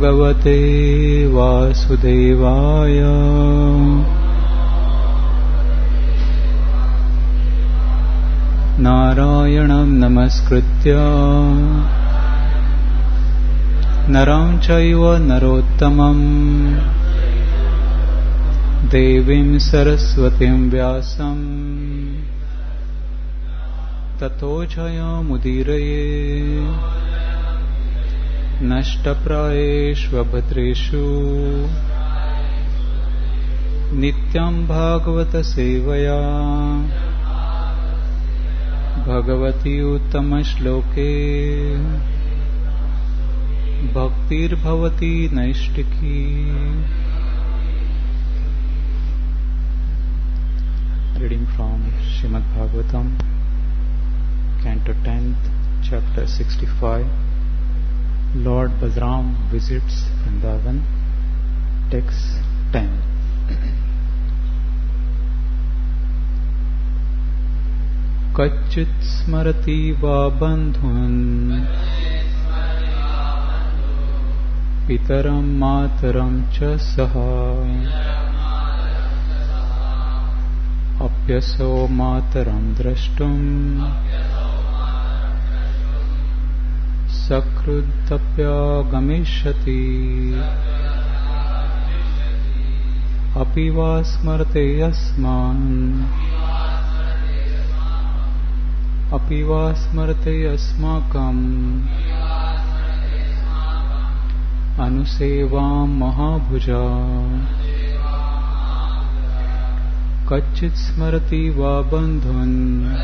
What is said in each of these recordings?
भगवते वासुदेवाय। नारायणं नमस्कृत्य नरं चैव नरोत्तमं देवीं सरस्वतीं व्यासं ततो जयमुदीरये। नष्टप्रायेष्वभद्रेषु नित्यं भागवत सेवया Bhagwati उत्तमश्लोके भक्तिर्भवती नैष्टिकी। Reading from Srimad Bhagavatam, Canto 10th, Chapter 65. Lord Balaram visits Vrindavan. Text 10. कच्चित् स्मरति वा बन्धून् पितरं मातरं च सह अप्यसो मातरं द्रष्टुम् सकृदप्यगमिष्यति अपि वा स्मरते अस्मान् अपि वा स्मरते अस्माकम् अनुसेवां महाभुजा। कच्चित् स्मरति वा बन्धून्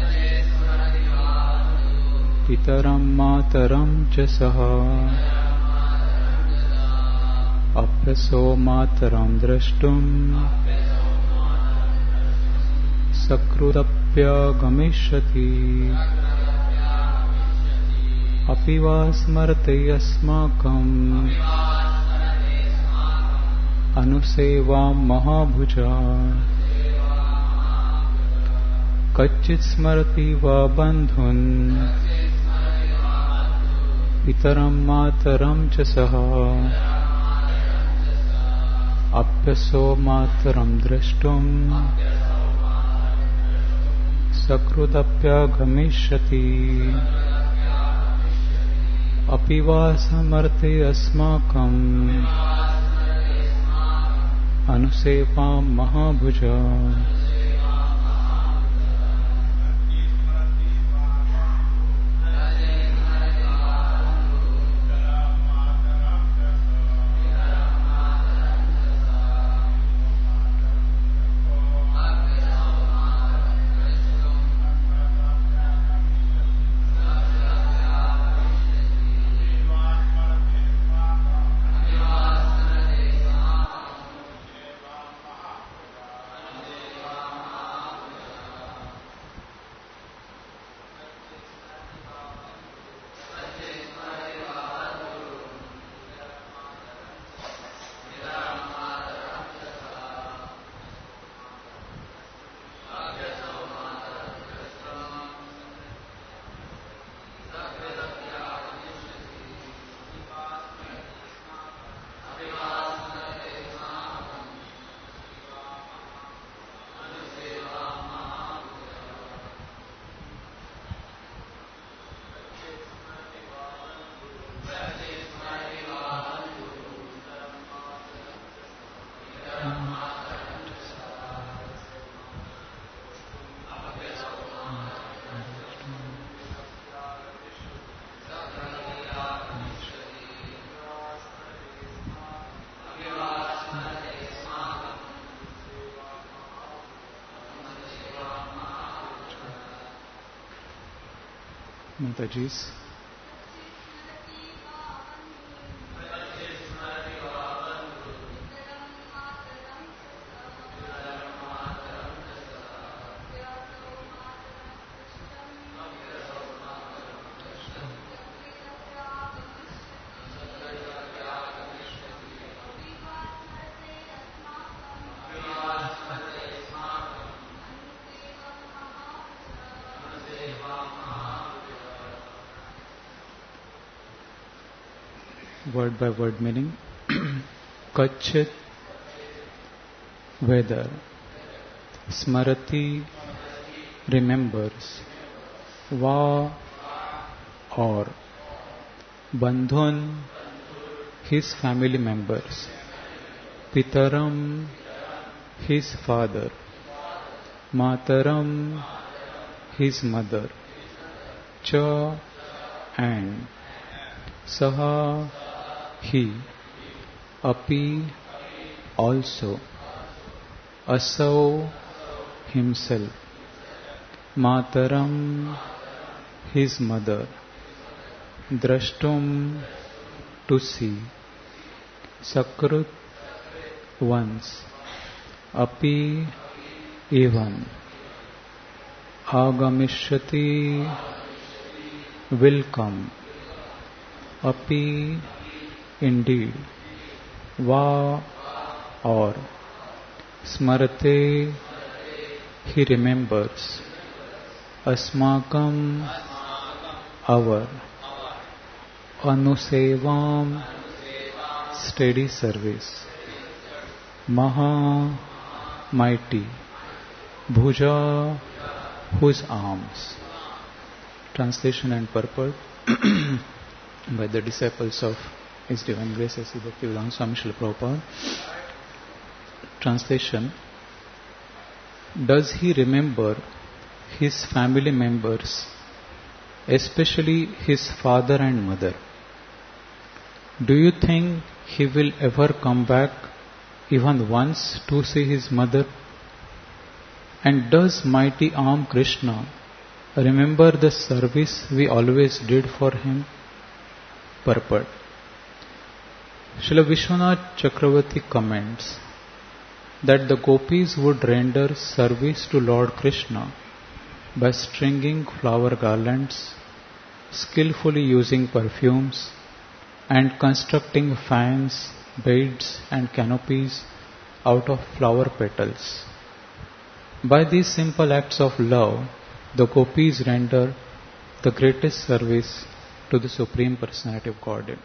पितरं मातरं च सह अप्यसो मातरं द्रष्टुम् सकृदप्यगमिष्यति अपि वा स्मरते अस्माकम् अनुसेवां महाभुजा। कच्चित् स्मरति वा बन्धून् पितरं मातरं च सह अप्यसो मातरं द्रष्टुम् सकृदप्यगमिष्यति अपि वा स्मरते अस्माकम् अनुसेवां महाभुजा। Mataji's. Word by word meaning. Kachit whether Smarati remembers Va or Bandhun his family members, Pitaram his father, Mataram his mother, Cha and Saha he, Api also, Asau himself, Mataram his mother, Drashtum to see, Sakrut once, Api even, Agamishyati will come, Api indeed, Va or Smarate he remembers, Asmakam our, Anusevam steady service, Maha mighty, Bhuja whose arms. Translation and purport by the disciples of His Divine Grace A.C. Bhaktivedanta Swami Srila Prabhupada. Translation: does he remember his family members, especially his father and mother? Do you think he will ever come back even once to see his mother? And does mighty arm Krishna remember the service we always did for him? Purport. Srila Vishwanath Chakravarti comments that the gopis would render service to Lord Krishna by stringing flower garlands, skillfully using perfumes, and constructing fans, beds, and canopies out of flower petals. By these simple acts of love, the gopis render the greatest service to the Supreme Personality of Godhead.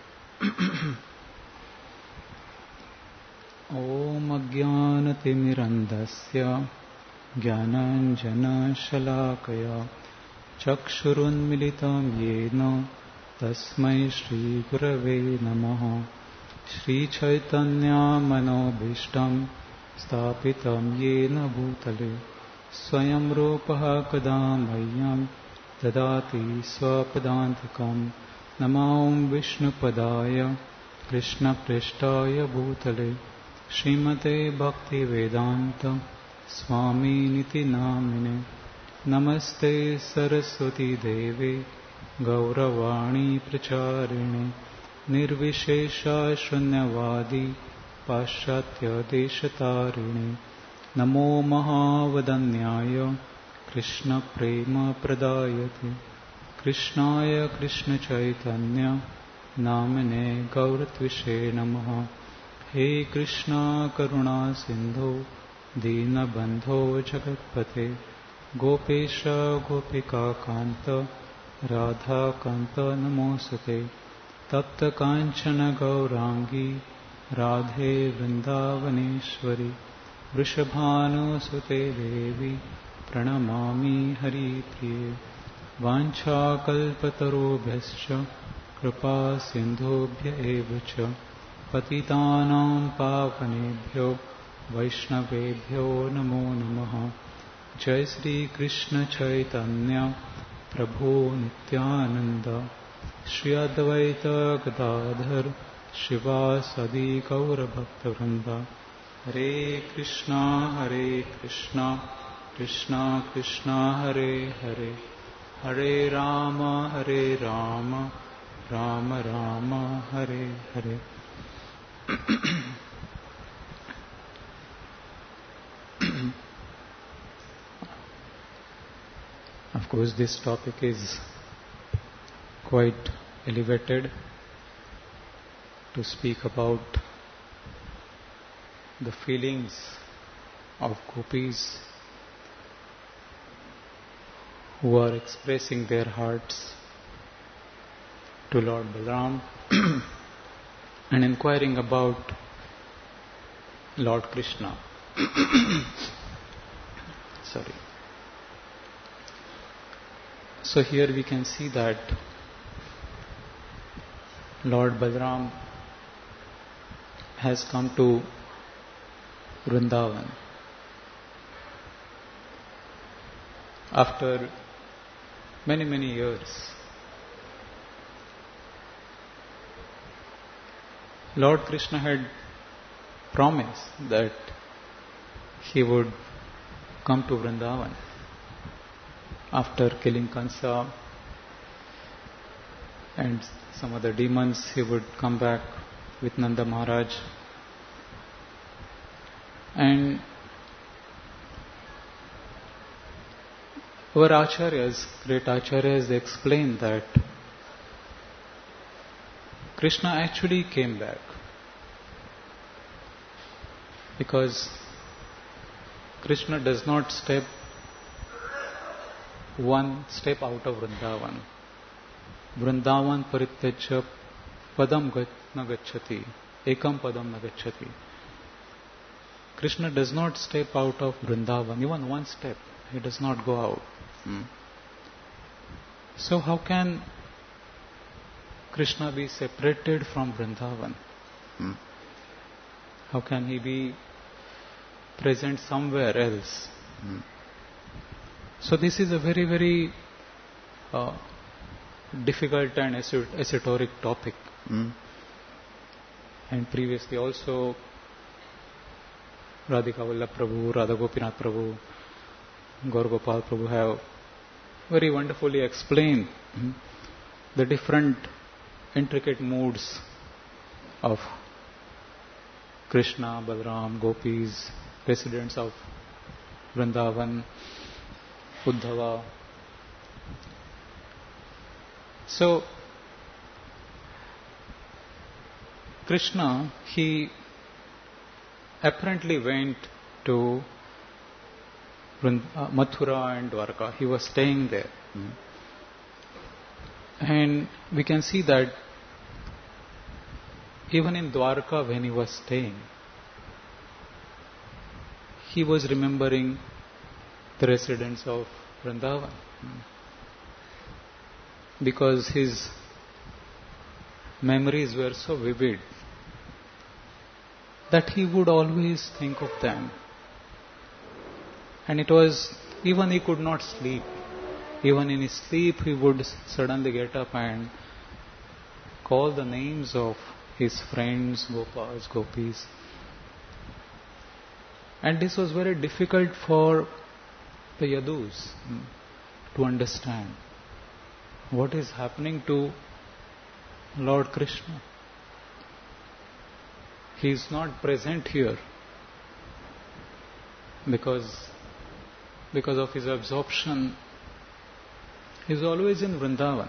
Om Ajnanatimirandasya Jnananjana Shalakaya Chakshurunmilitam Yena Tasmai Shri Gurave Namaha Shri Chaitanya Manobhishtam Stapitam Yena Bhutale Swayam Rupaha Kadamayyam Dadati Swapadantikam Namam Vishnupadaya Krishna Prishtaya Bhutale Srimate Bhakti Vedanta Swami Niti Namine Namaste Saraswati Devi Gauravani Pracharine Nirvishesha Shunyavadi Paschatya Deshatarine Namo Mahavadanyaya Krishna Prema Pradayate Krishnaya Krishna Chaitanya Namane Gauratvishe Namaha He Krishna Karuna Sindhu Dina Bandho Jagatpate Gopesha Gopika Kanta Radha Kanta Namosate Tapta Kanchana Gaurangi Radhe Vrindavaneshwari Vrishabhanu Sute Devi Pranamami Hari Priye Vancha Kalpatarubhyascha Kripa Sindhubhya Evacha Patitanam Pavanebhyo Vaishnavebhyo Namo Namaha Jai Sri Krishna Chaitanya Prabhu Nityananda Shri Advaita Gadadhar Shivasadi Gaura Bhakta Vrinda Hare Krishna Krishna Krishna Hare Hare Hare Rama Rama Rama Hare Hare. Of course, this topic is quite elevated to speak about the feelings of gopis who are expressing their hearts to Lord Balaram and inquiring about Lord Krishna. Sorry. So here we can see that Lord Balaram has come to Vrindavan after many years. Lord Krishna had promised that he would come to Vrindavan after killing Kansa and some other demons. He would come back with Nanda Maharaj, and our acharyas, great acharyas, they explain that Krishna actually came back because Krishna does not step one step out of Vrindavan. Vrindavan parityajya padam na gacchati, ekam padam na gacchati. Krishna does not step out of Vrindavan, even one step. He does not go out. So how can Krishna be separated from Vrindavan? How can he be present somewhere else? So this is a very difficult and esoteric topic. And previously also Radhika Vallabh Prabhu, Radha Gopinath Prabhu, Gaur Gopal Prabhu have very wonderfully explained the different intricate moods of Krishna, Balaram, Gopis, residents of Vrindavan, Uddhava. So, Krishna, he apparently went to Mathura and Dwarka. He was staying there. And we can see that even in Dwarka, when he was staying, he was remembering the residents of Vrindavan, because his memories were so vivid that he would always think of them. And it was, even he could not sleep. Even in his sleep, he would suddenly get up and call the names of his friends, Gopas, Gopis. And this was very difficult for the Yadus to understand. What is happening to Lord Krishna? He is not present here because of his absorption. He is always in Vrindavan.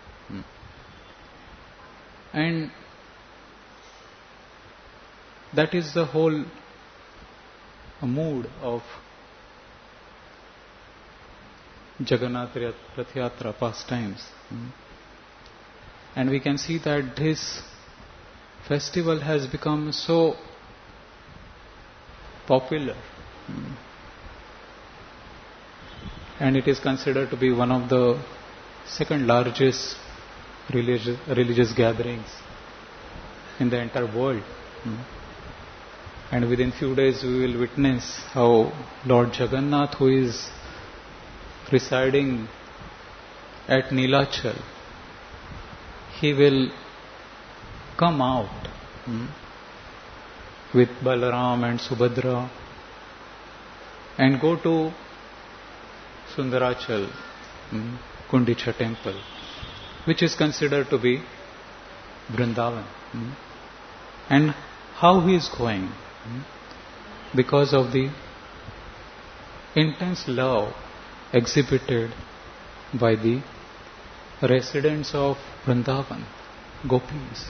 And that is the whole mood of Jagannath Rath Yatra pastimes. And we can see that this festival has become so popular, and it is considered to be one of the second largest religious gatherings in the entire world. And within few days we will witness how Lord Jagannath, who is residing at Nilachal, he will come out with Balaram and Subhadra and go to Sundarachal, Kundicha temple, which is considered to be Vrindavan. And how he is going? Because of the intense love exhibited by the residents of Vrindavan, Gopis.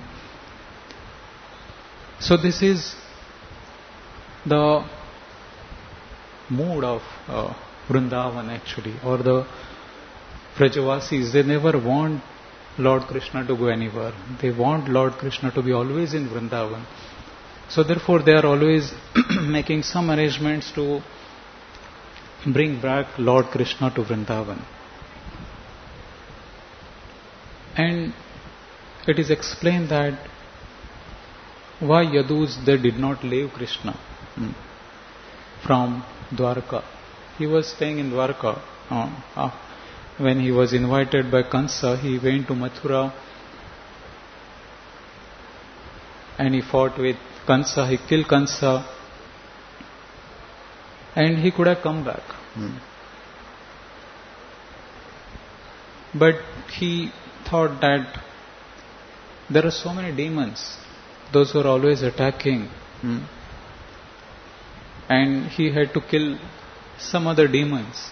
So this is the mood of Vrindavan actually, or the Brajavasis. They never want Lord Krishna to go anywhere. They want Lord Krishna to be always in Vrindavan. So therefore they are always making some arrangements to bring back Lord Krishna to Vrindavan. And it is explained that why Yadus they did not leave Krishna from Dwarka. He was staying in Dwarka. When he was invited by Kansa, he went to Mathura and he fought with Kansa. He killed Kansa and he could have come back. But he thought that there are so many demons, those who are always attacking, and he had to kill some other demons.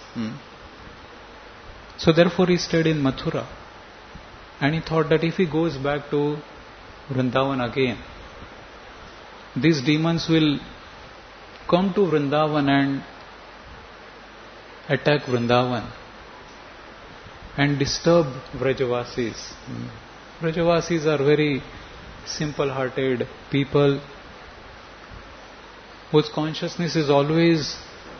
So therefore he stayed in Mathura, and he thought that if he goes back to Vrindavan again, these demons will come to Vrindavan and attack Vrindavan and disturb Vrajavasis. Vrajavasis are very simple-hearted people whose consciousness is always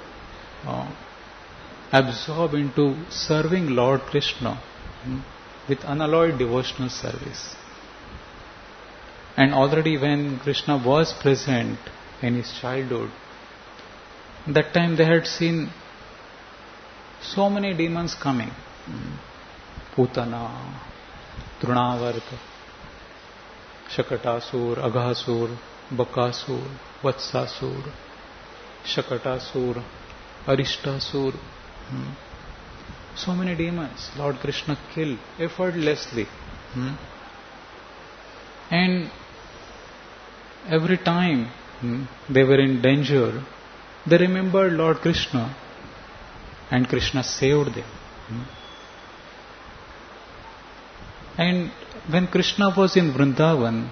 absorbed into serving Lord Krishna with unalloyed devotional service. And already when Krishna was present in his childhood, that time they had seen so many demons coming. Putana, Trunavarta, Shakatasur, Aghasur, Bakasur, Vatsasur, Shakatasur, Arishtasur. So many demons Lord Krishna killed effortlessly. And every time they were in danger, they remembered Lord Krishna and Krishna saved them. And when Krishna was in Vrindavan,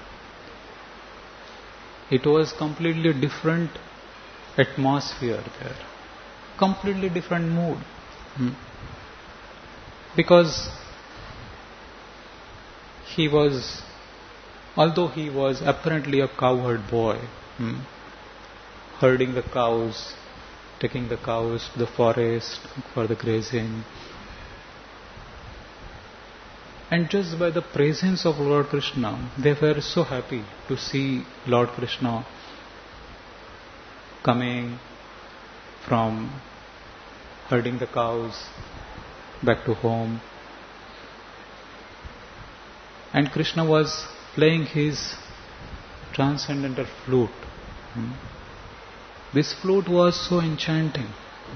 it was completely different atmosphere there. Completely different mood. Because although he was apparently a cowherd boy, herding the cows, taking the cows to the forest for the grazing, and just by the presence of Lord Krishna, they were so happy to see Lord Krishna coming from herding the cows back to home. And Krishna was playing his transcendental flute. This flute was so enchanting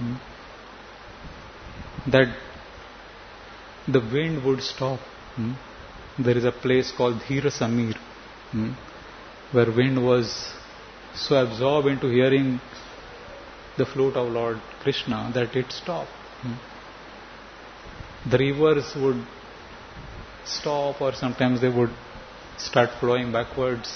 that the wind would stop. There is a place called Dhira Samir, where wind was so absorbed into hearing the flute of Lord Krishna that it stopped. The rivers would stop, or sometimes they would start flowing backwards.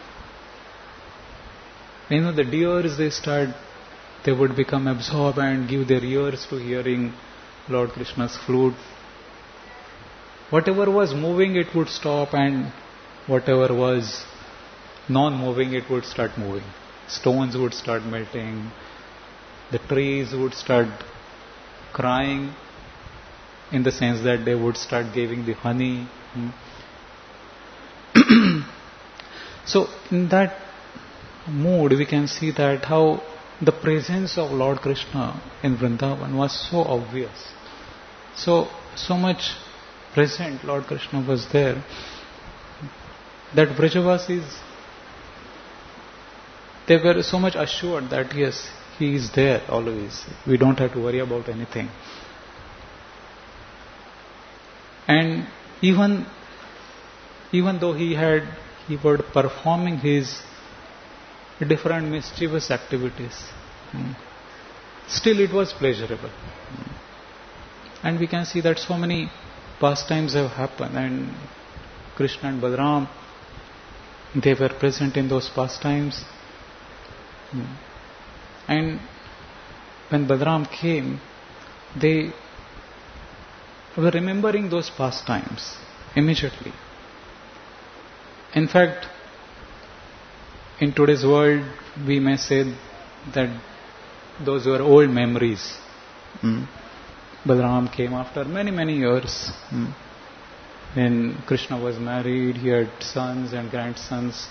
The deers, they would become absorbed and give their ears to hearing Lord Krishna's flute. Whatever was moving, it would stop, and whatever was non-moving, it would start moving. Stones would start melting. The trees would start crying, in the sense that they would start giving the honey. So in that mood, we can see that how the presence of Lord Krishna in Vrindavan was so obvious. So much present Lord Krishna was there, that Vrajavasis, they were so much assured that yes, he is there always. We don't have to worry about anything. And even though he was performing his different mischievous activities, still it was pleasurable. And we can see that so many pastimes have happened, and Krishna and Balaram, they were present in those pastimes. And when Balaram came, they were remembering those pastimes. immediately. In fact, in today's world, we may say that those were old memories. Balaram came after many, many years. When Krishna was married, he had sons and grandsons.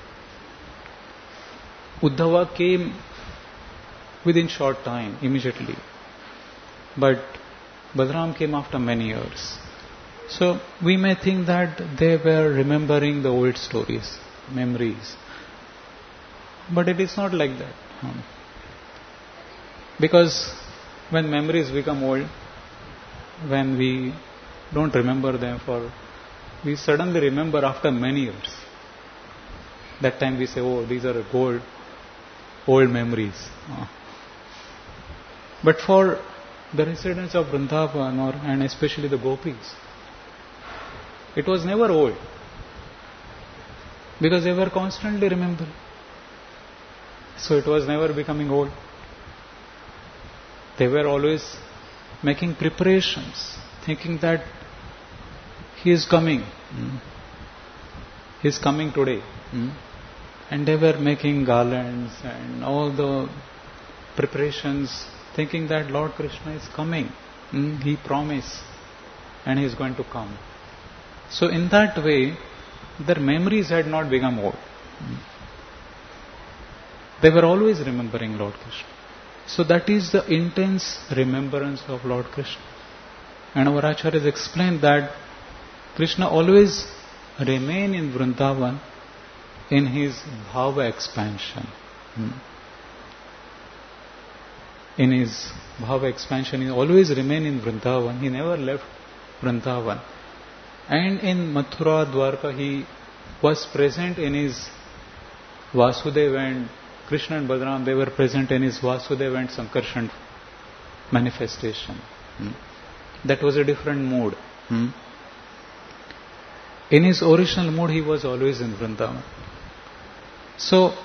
Uddhava came within short time, immediately. But Balaram came after many years. So we may think that they were remembering the old stories, memories. But it is not like that. Because when memories become old, when we don't remember them we suddenly remember after many years. That time we say, oh, these are old memories. But for the residents of Vrindavan and especially the gopis, it was never old. Because they were constantly remembering. So it was never becoming old. They were always making preparations, thinking that he is coming. He is coming today. And they were making garlands and all the preparations, thinking that Lord Krishna is coming. He promised and he is going to come. So in that way, their memories had not become old. They were always remembering Lord Krishna. So that is the intense remembrance of Lord Krishna. And our acharyas explained that Krishna always remained in Vrindavan in his bhava expansion. In his bhava expansion, he always remained in Vrindavan. He never left Vrindavan. And in Mathura, Dwarka, he was present in his Vasudeva and Krishna and Balaram, they were present in his Vasudeva and Sankarshan manifestation. That was a different mood. In his original mood, he was always in Vrindavan. So,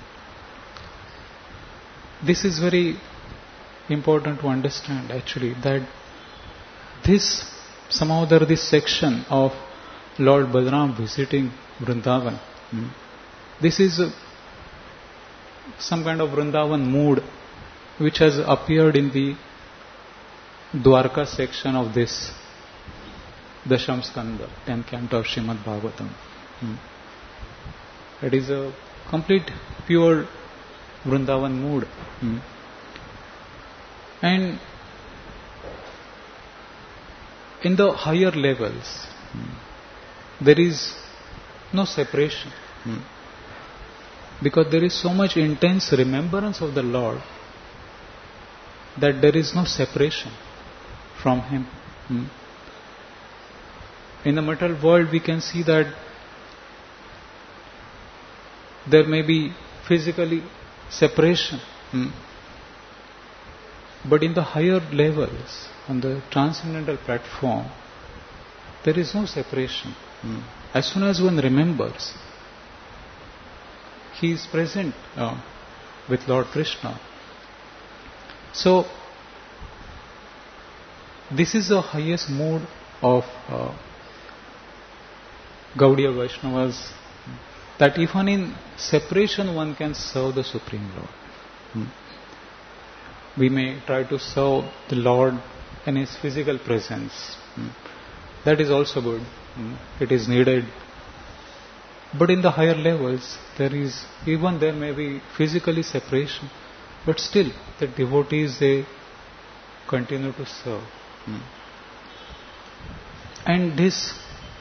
this is very important to understand actually, that this section of Lord Balaram visiting Vrindavan, this is some kind of Vrindavan mood which has appeared in the Dwarka section of this Dasham Skanda, 10th canto of Srimad Bhagavatam. It is a complete pure Vrindavan mood. And in the higher levels, there is no separation. Because there is so much intense remembrance of the Lord that there is no separation from Him. In the material world, we can see that there may be physically separation. But in the higher levels, on the transcendental platform, there is no separation. As soon as one remembers, he is present with Lord Krishna. So, this is the highest mood of Gaudiya Vaishnavas, that even in separation one can serve the Supreme Lord. We may try to serve the Lord in His physical presence. That is also good. It is needed. But in the higher levels, there may be physically separation, but still the devotees, they continue to serve. And this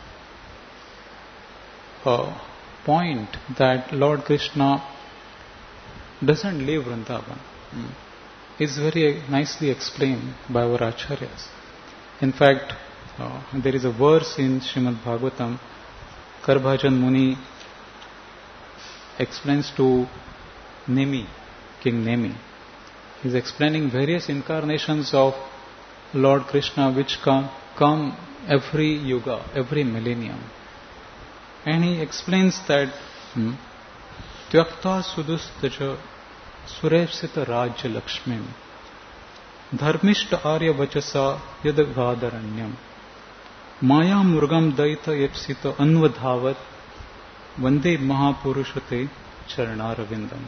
point that Lord Krishna doesn't leave Vrindavan is very nicely explained by our acharyas. In fact, there is a verse in Srimad Bhagavatam. Karbhajan Muni explains to Nemi, King Nemi. He is explaining various incarnations of Lord Krishna which come every yuga, every millennium. And he explains that Tyakta Sudustaja Sureshita Rajya Lakshmim Dharmishta Arya Vachasa Yadagadaranyam Maya murgam daita epsita anvadhavat vande mahapurusate charanaravindam.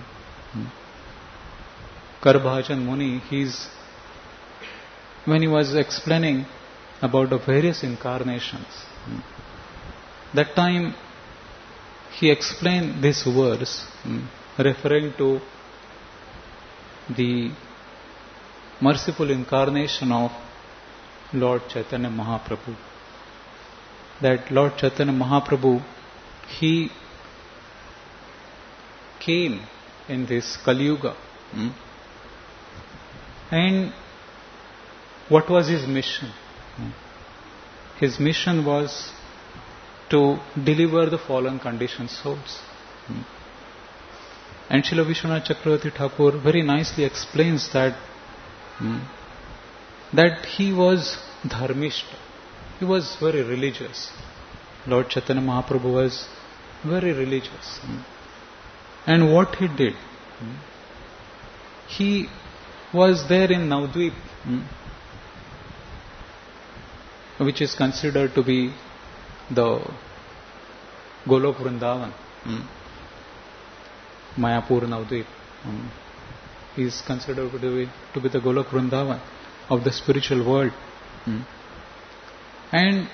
Karabhajan Muni, when he was explaining about the various incarnations, that time he explained this verse referring to the merciful incarnation of Lord Chaitanya Mahaprabhu. That Lord Chaitanya Mahaprabhu, he came in this Kali Yuga. And what was his mission? His mission was to deliver the fallen conditioned souls. And Srila Vishwanath Chakravarti Thakur very nicely explains that he was dharmishta. He was very religious. Lord Chaitanya Mahaprabhu was very religious. And what he did? He was there in Navadvip, which is considered to be the Golok Vrindavan, Mayapur Navadvip. Is considered to be the Golok Vrindavan of the spiritual world. And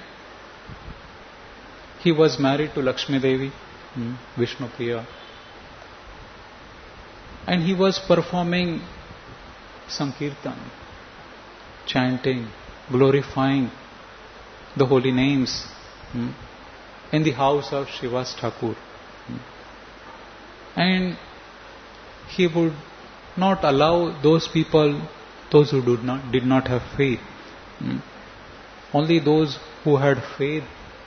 he was married to Lakshmi Devi, Vishnu Priya. And he was performing Sankirtan, chanting, glorifying the holy names in the house of Srivas Thakur. And he would not allow those people, those who did not have faith. Only those who had faith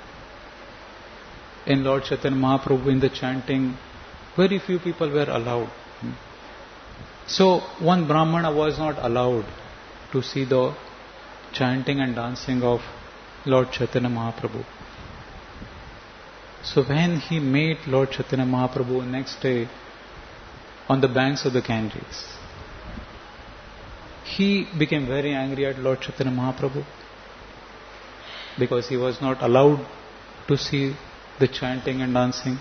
in Lord Chaitanya Mahaprabhu, in the chanting, very few people were allowed. So one Brahmana was not allowed to see the chanting and dancing of Lord Chaitanya Mahaprabhu. So when he met Lord Chaitanya Mahaprabhu next day on the banks of the Ganges, he became very angry at Lord Chaitanya Mahaprabhu because he was not allowed to see the chanting and dancing.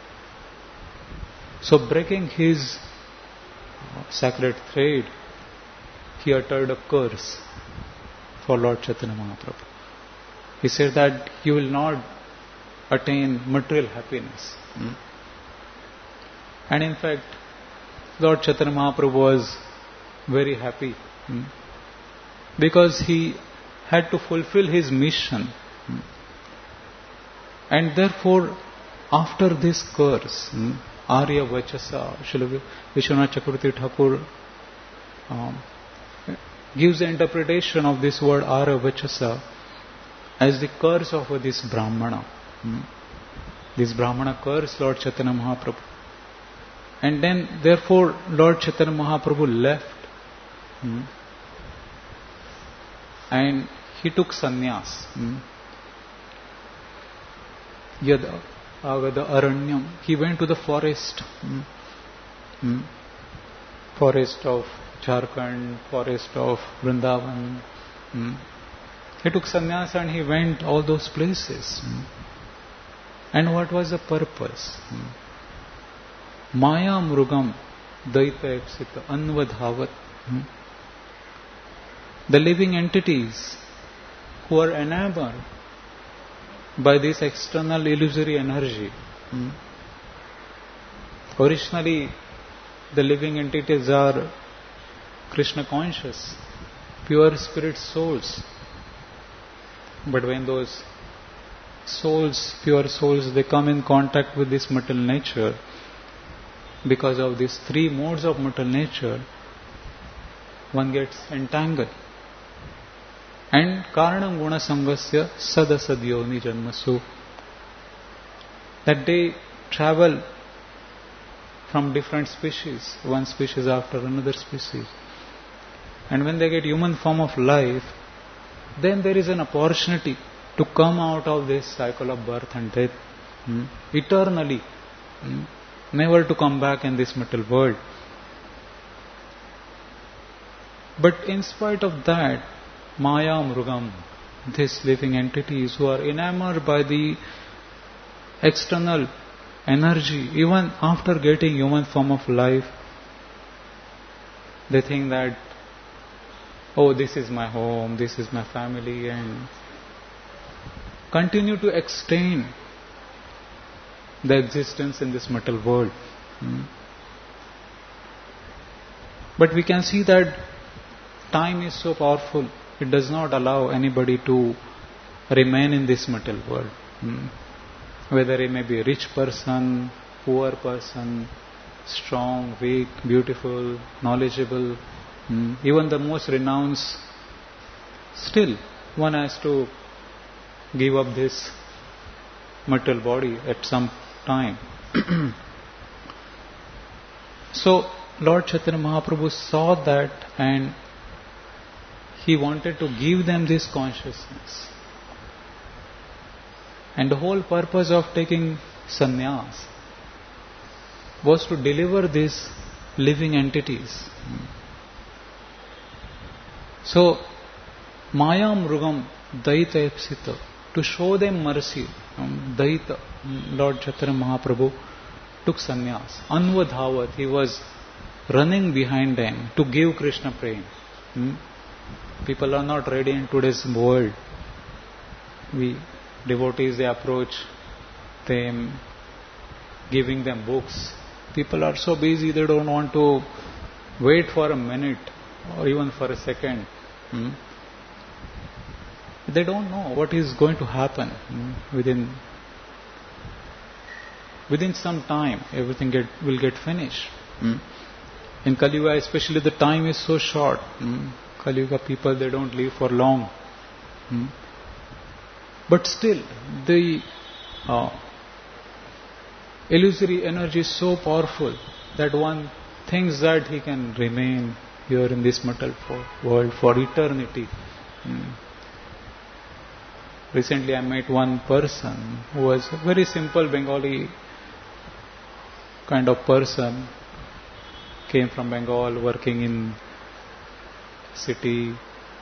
So breaking his sacred thread, he uttered a curse for Lord Chaitanya Mahaprabhu. He said that you will not attain material happiness. And in fact, Lord Chaitanya Mahaprabhu was very happy because he had to fulfill his mission. And therefore, after this curse, Arya Vachasa, Srila Vishwanath Chakravarti Thakur gives the interpretation of this word Arya Vachasa as the curse of this Brahmana. This Brahmana cursed Lord Chaitanya Mahaprabhu. And then, therefore, Lord Chaitanya Mahaprabhu left and he took sannyas. Yada Agada Aranyam. He went to the forest. Forest of Jharkhand, forest of Vrindavan. He took sannyas and he went all those places. And what was the purpose? Maya Mrugam Daita Epsita Anvadhavat. The living entities who are enamored by this external illusory energy. Originally, the living entities are Krishna conscious, pure spirit souls. But when those souls, pure souls, they come in contact with this material nature, because of these three modes of material nature, one gets entangled. And karanam guna sangasya sadasadyoni janmasu. That they travel from different species, one species after another species. And when they get human form of life, then there is an opportunity to come out of this cycle of birth and death eternally, never to come back in this material world. But in spite of that, Maya Mrugam, these living entities who are enamored by the external energy. Even after getting human form of life, they think that, oh, this is my home, this is my family, and continue to extend the existence in this material world. But we can see that time is so powerful, it does not allow anybody to remain in this material world. Whether he may be a rich person, poor person, strong, weak, beautiful, knowledgeable, even the most renowned, still one has to give up this material body at some time. So Lord Chaitanya Mahaprabhu saw that, and he wanted to give them this consciousness. And the whole purpose of taking sannyas was to deliver these living entities. So, Maya Mrugam Daita Epsita, to show them mercy, Daita, Lord Chaitanya Mahaprabhu took sannyas. Anvadhavat, he was running behind them to give Krishna prema. People are not ready in today's world. Devotees, they approach them, giving them books. People are so busy, they don't want to wait for a minute or even for a second. They don't know what is going to happen within some time. Everything will get finished. In Kali Yuga especially, the time is so short. Kali Yuga people, they don't live for long. But still, the illusory energy is so powerful that one thinks that he can remain here in this material world for eternity. Recently I met one person who was a very simple Bengali kind of person, came from Bengal, working in city,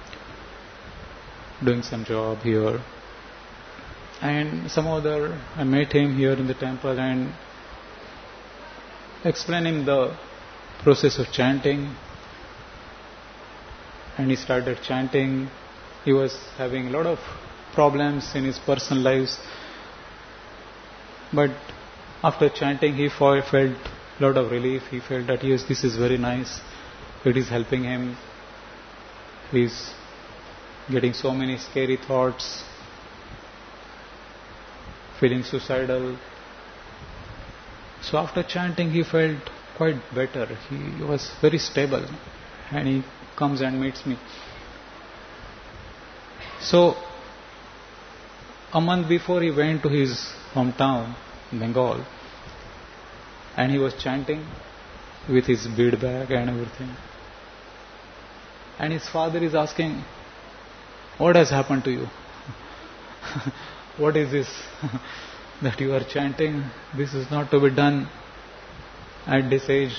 doing some job here. And some other, I met him here in the temple and explained him the process of chanting. And he started chanting. He was having a lot of problems in his personal lives. But after chanting, he felt a lot of relief. He felt that yes, this is very nice. It is helping him. He is getting so many scary thoughts, feeling suicidal. So after chanting, he felt quite better. He was very stable. And he comes and meets me. So a month before, he went to his hometown, Bengal, and he was chanting with his bead bag and everything. And his father is asking, what has happened to you? What is this that you are chanting? This is not to be done at this age.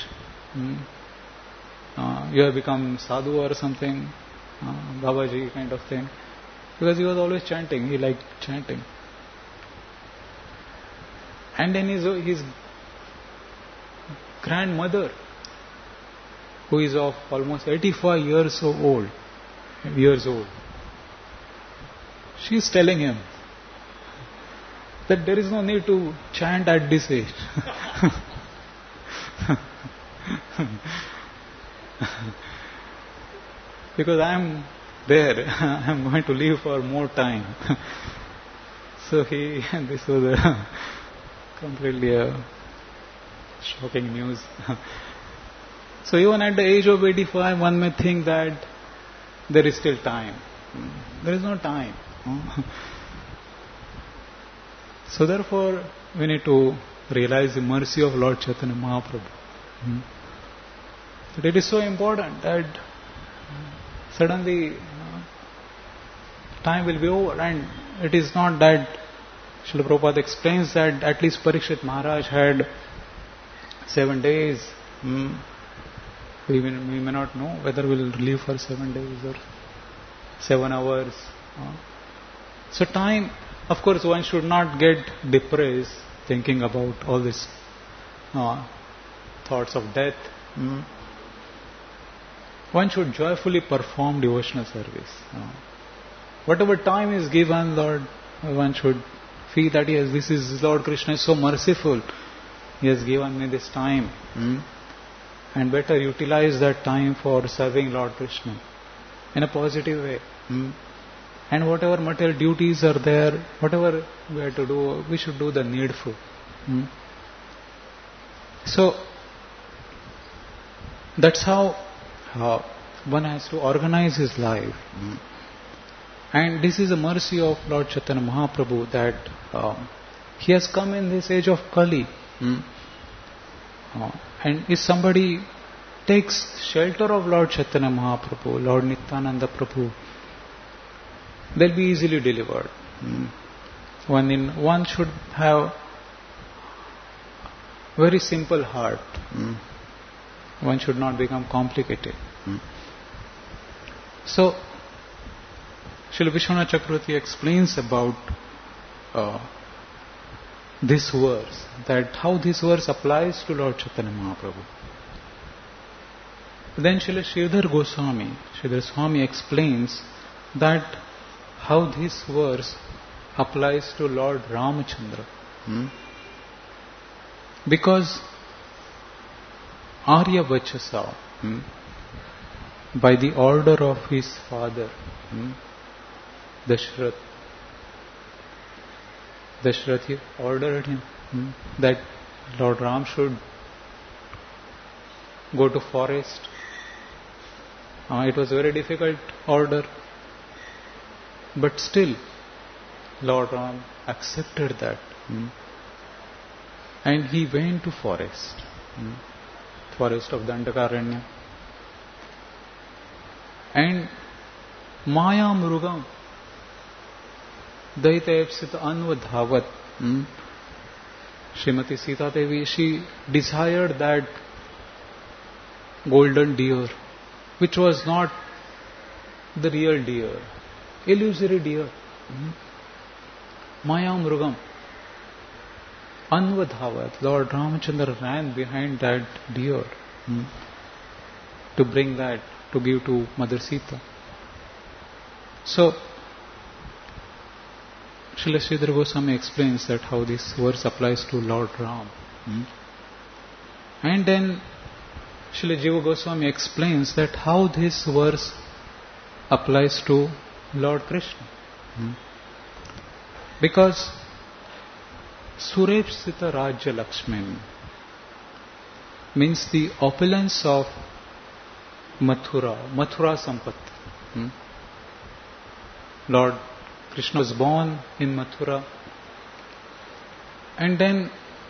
You have become sadhu or something, Babaji kind of thing. Because he was always chanting, he liked chanting. And then his grandmother, who is of almost 85 years old, she is telling him that there is no need to chant at this age. Because I am there, I am going to live for more time. So this was completely shocking news. So even at the age of 85, one may think that there is still time. There is no time. So therefore, we need to realize the mercy of Lord Chaitanya Mahaprabhu. That it is so important that suddenly time will be over, and it is not that Srila Prabhupada explains that at least Parikshit Maharaj had 7 days. We may not know whether we will live for 7 days or 7 hours. So time, of course, one should not get depressed thinking about all these thoughts of death. One should joyfully perform devotional service. Whatever time is given, Lord, one should feel that yes, this is Lord Krishna is so merciful. He has given me this time. And better utilize that time for serving Lord Krishna in a positive way. And whatever material duties are there, whatever we have to do, we should do the needful. So, that's how one has to organize his life. And this is a mercy of Lord Chaitanya Mahaprabhu that he has come in this age of Kali. And if somebody takes shelter of Lord Chaitanya Mahaprabhu, Lord Nityananda Prabhu, they'll be easily delivered. One should have very simple heart. One should not become complicated. So, Srila Vishwanath Chakravarti explains about this verse, that how this verse applies to Lord Chaitanya Mahaprabhu. Then Srila Sridhar Swami explains that how this verse applies to Lord Ramachandra. Because Arya Vachasa, by the order of his father, Dashrath ordered him that Lord Ram should go to forest. It was a very difficult order, but still Lord Ram accepted that, and he went to forest of Dandakaranya, and Maya Mrugam Daitayapsita Anvadhavat, Srimati Sita Devi, she desired that golden deer, which was not the real deer, illusory deer. Maya Mrugam Anvadhavat, Lord Ramachandra ran behind that deer to bring that, to give to Mother Sita. So, Srila Sridhar Goswami explains that how this verse applies to Lord Ram. And then Srila Jiva Goswami explains that how this verse applies to Lord Krishna. Because Surepsita Rajya Lakshmin means the opulence of Mathura Sampatti. Lord Krishna was born in Mathura, and then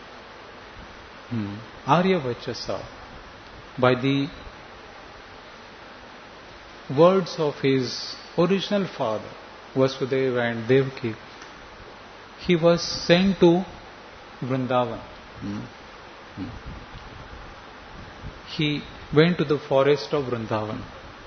Arya Vachasa, by the words of his original father Vasudeva and Devaki, he was sent to Vrindavan. He went to the forest of Vrindavan,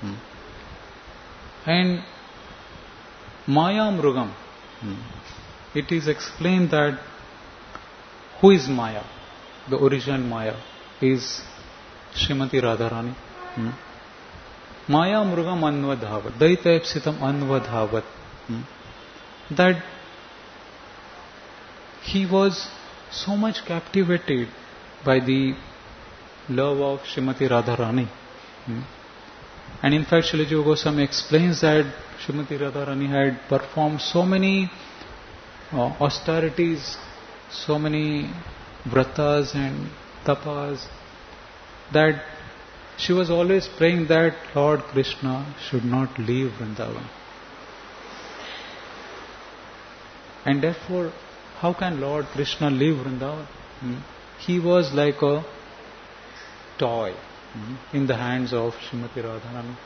and Maya Mrugam, it is explained that who is Maya? The original Maya is Srimati Radharani. Maya Mrugam Anvadhavat, Daitayapsitam Anvadhavat. That he was so much captivated by the love of Srimati Radharani. And in fact, Srila Jiva Goswami explains that Srimati Radharani had performed so many austerities, so many vratas and tapas, that she was always praying that Lord Krishna should not leave Vrindavan. And therefore, how can Lord Krishna leave Vrindavan? He was like a toy in the hands of Srimati Radharani.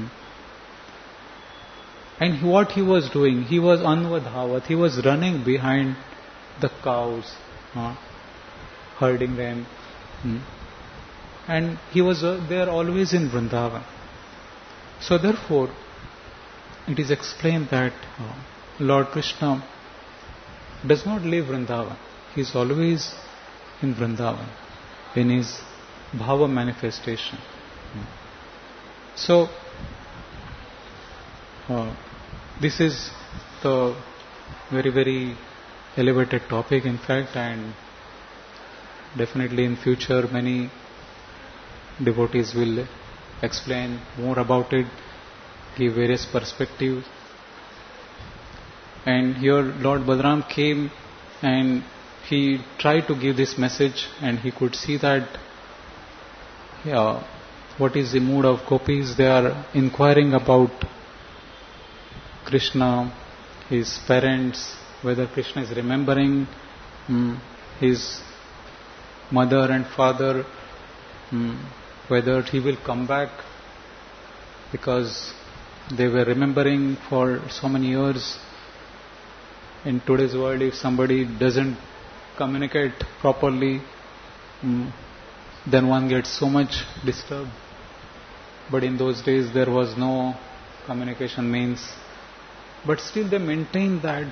And what he was doing, he was Anvadhavat, he was running behind the cows, herding them. And he was there always in Vrindavan. So therefore, it is explained that Lord Krishna does not leave Vrindavan. He is always in Vrindavan, in his bhava manifestation. So, this is the very, very elevated topic, in fact, and definitely in future many devotees will explain more about it, give various perspectives. And here Lord Balaram came and he tried to give this message, and he could see that what is the mood of gopis. They are inquiring about Krishna, his parents, whether Krishna is remembering his mother and father, whether he will come back, because they were remembering for so many years. In today's world, if somebody doesn't communicate properly, then one gets so much disturbed. But in those days there was no communication means. But still they maintain that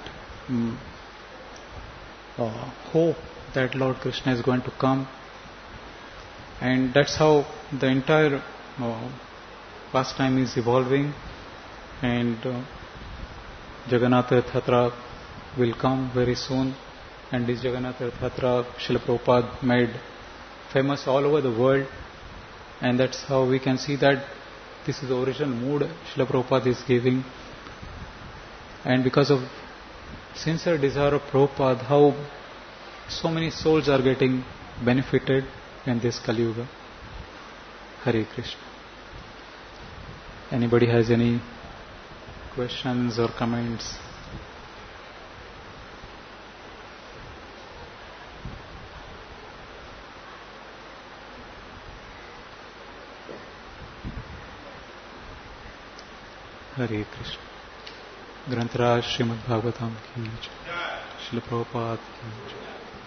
hope that Lord Krishna is going to come. And that's how the entire pastime is evolving. And Jagannath Rath Yatra will come very soon. And this Jagannath Rath Yatra Srila Prabhupada made famous all over the world. And that's how we can see that this is the original mood Srila Prabhupada is giving. And because of sincere desire of Prabhupada, how so many souls are getting benefited in this Kali Yuga. Hare Krishna. Anybody has any questions or comments? Hare Krishna. Grantaraj Srimad Bhagavatam ki jai. Srila Prabhupada ki jai.